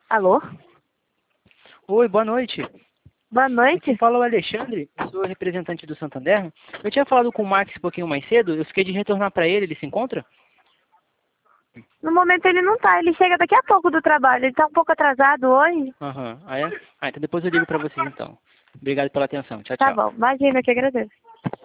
Alô? Oi, boa noite. Boa noite. Aqui fala o Alexandre, eu sou representante do Santander. Eu tinha falado com o Max um pouquinho mais cedo, eu fiquei de retornar para ele se encontra? No momento ele não tá, ele chega daqui a pouco do trabalho, ele tá um pouco atrasado hoje. Aham, ah é? Ah, então depois eu ligo para vocês então. Obrigado pela atenção, tchau, Tá tchau. bom, imagina, eu que agradeço.